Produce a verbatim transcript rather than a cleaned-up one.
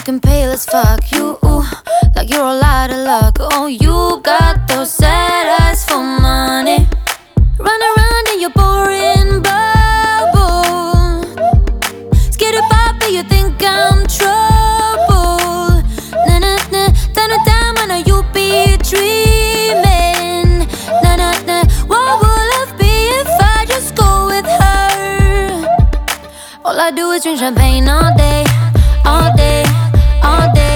looking pale as fuck. You, ooh, like you're all out of luck. Oh, you got those sad eyes for money. Run around in your boring bubble. Scared to pop, but you think I'm trouble. Nah, nah, nah, down and down, I know you be dreaming. Nah, nah, nah, what would life be if I just go with her? All I do is drink champagne all day, all day, all day.